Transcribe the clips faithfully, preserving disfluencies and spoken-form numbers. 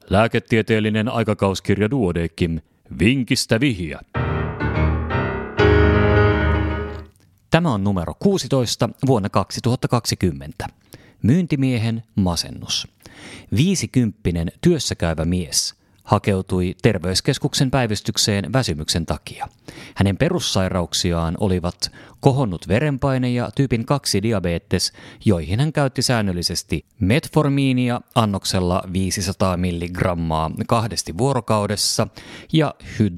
Lääketieteellinen aikakauskirja Duodeckim. Vinkistä vihja. Tämä on numero kuusitoista vuonna kaksituhattakaksikymmentä. Myyntimiehen masennus. Viisikymppinen työssäkäyvä mies hakeutui terveyskeskuksen päivystykseen väsymyksen takia. Hänen perussairauksiaan olivat kohonnut verenpaine ja tyypin kaksi diabetes, joihin hän käytti säännöllisesti metformiinia annoksella viisisataa milligrammaa kahdesti vuorokaudessa ja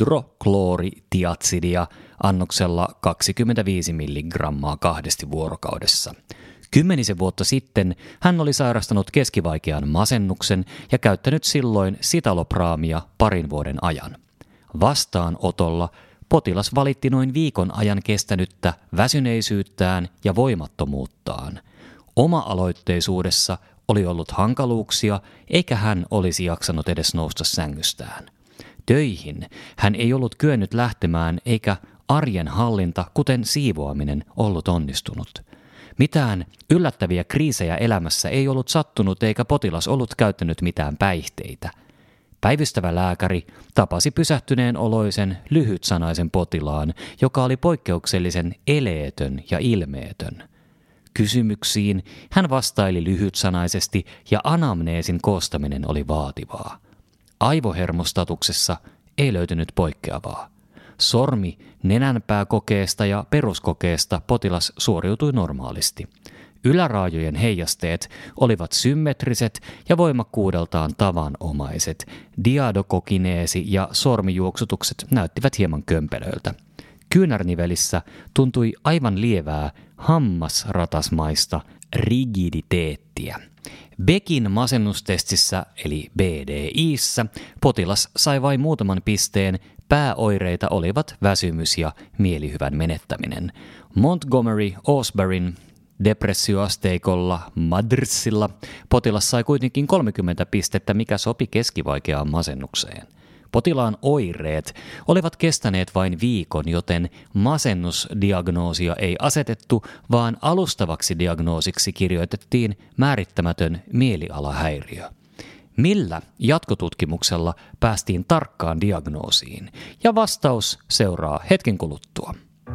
hydrokloritiatsidia annoksella kaksikymmentäviisi milligrammaa kahdesti vuorokaudessa. Kymmenisen vuotta sitten hän oli sairastanut keskivaikean masennuksen ja käyttänyt silloin sitalopraamia parin vuoden ajan. Vastaanotolla potilas valitti noin viikon ajan kestänyttä väsyneisyyttään ja voimattomuuttaan. Oma-aloitteisuudessa oli ollut hankaluuksia, eikä hän olisi jaksanut edes nousta sängystään. Töihin hän ei ollut kyennyt lähtemään, eikä arjen hallinta, kuten siivoaminen, ollut onnistunut. Mitään yllättäviä kriisejä elämässä ei ollut sattunut eikä potilas ollut käyttänyt mitään päihteitä. Päivystävä lääkäri tapasi pysähtyneen oloisen, lyhytsanaisen potilaan, joka oli poikkeuksellisen eleetön ja ilmeetön. Kysymyksiin hän vastaili lyhytsanaisesti ja anamneesin koostaminen oli vaativaa. Aivohermostatuksessa ei löytynyt poikkeavaa. Sormi nenänpääkokeesta ja peruskokeesta potilas suoriutui normaalisti. Yläraajojen heijasteet olivat symmetriset ja voimakkuudeltaan tavanomaiset. Diadokokineesi ja sormijuoksutukset näyttivät hieman kömpelöiltä. Kyynärnivelissä tuntui aivan lievää hammasratasmaista rigiditeettiä. Beckin masennustestissä eli B D I:ssä potilas sai vain muutaman pisteen. Pääoireita olivat väsymys ja mielihyvän menettäminen. Montgomery-Åsbergin depressioasteikolla Madrsilla potilas sai kuitenkin kolmekymmentä pistettä, mikä sopi keskivaikeaan masennukseen. Potilaan oireet olivat kestäneet vain viikon, joten masennusdiagnoosia ei asetettu, vaan alustavaksi diagnoosiksi kirjoitettiin määrittämätön mielialahäiriö. Millä jatkotutkimuksella päästiin tarkkaan diagnoosiin? Ja vastaus seuraa hetken kuluttua.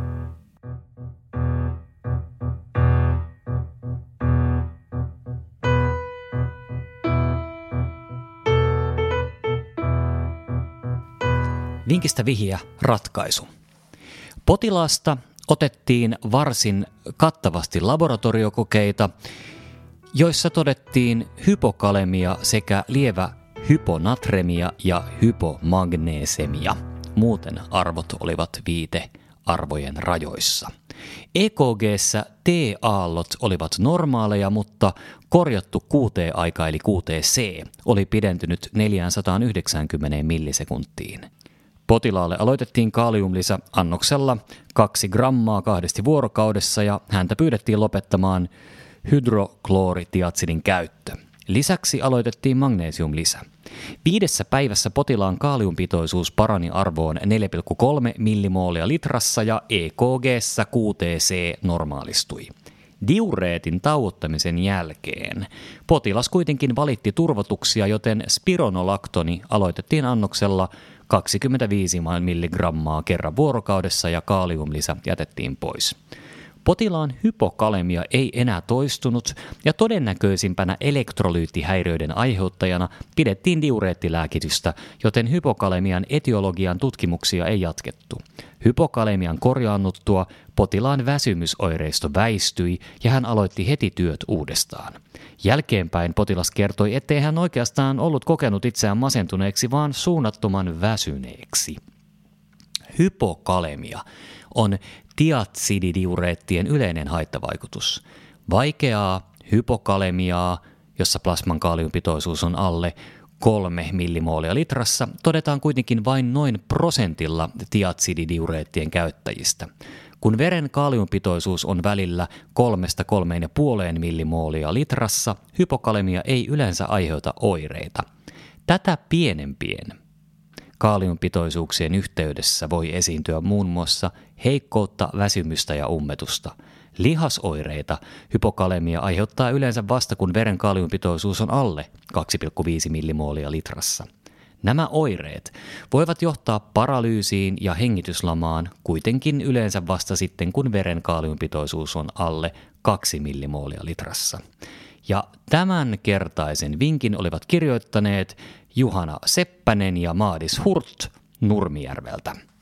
Vinkistä vihja ratkaisu. Potilaasta otettiin varsin kattavasti laboratoriokokeita, joissa todettiin hypokalemia sekä lievä hyponatremia ja hypomagnesemia. Muuten arvot olivat viitearvojen rajoissa. E K G:ssä T-aallot olivat normaaleja, mutta korjattu Q T-aika eli Q T C oli pidentynyt neljäsataayhdeksänkymmentä millisekuntiin. Potilaalle aloitettiin kaliumlisä annoksella kaksi grammaa kahdesti vuorokaudessa ja häntä pyydettiin lopettamaan hydrokloritiatsidin käyttö. Lisäksi aloitettiin magnesiumlisä. Viidessä päivässä potilaan kaaliumpitoisuus parani arvoon neljä pilkku kolme millimoolia litrassa ja E K G:ssä Q T C normaalistui. Diureetin tauottamisen jälkeen potilas kuitenkin valitti turvotuksia, joten spironolaktoni aloitettiin annoksella kaksikymmentäviisi milligrammaa kerran vuorokaudessa ja kaaliumlisä jätettiin pois. Potilaan hypokalemia ei enää toistunut ja todennäköisimpänä elektrolyyttihäiriöiden aiheuttajana pidettiin diureettilääkitystä, joten hypokalemian etiologian tutkimuksia ei jatkettu. Hypokalemian korjaannuttua potilaan väsymysoireisto väistyi ja hän aloitti heti työt uudestaan. Jälkeenpäin potilas kertoi, ettei hän oikeastaan ollut kokenut itseään masentuneeksi, vaan suunnattoman väsyneeksi. Hypokalemia on tiatsididiureettien yleinen haittavaikutus. Vaikeaa hypokalemiaa, jossa plasman kaaliumpitoisuus on alle kolme millimoolia litrassa, todetaan kuitenkin vain noin prosentilla tiatsididiureettien käyttäjistä. Kun veren kaaliumpitoisuus on välillä kolmesta kolmeen ja puoleen millimoolia litrassa, hypokalemia ei yleensä aiheuta oireita. Tätä pienempien kaaliumpitoisuuksien yhteydessä voi esiintyä muun muassa heikkoutta, väsymystä ja ummetusta. Lihasoireita hypokalemia aiheuttaa yleensä vasta, kun veren kaliumpitoisuus on alle kaksi pilkku viisi millimoolia litrassa. Nämä oireet voivat johtaa paralyysiin ja hengityslamaan kuitenkin yleensä vasta sitten, kun veren kaliumpitoisuus on alle kaksi millimoolia litrassa. Ja tämän kertaisen vinkin olivat kirjoittaneet Juhana Seppänen ja Maadis Hurt Nurmijärveltä.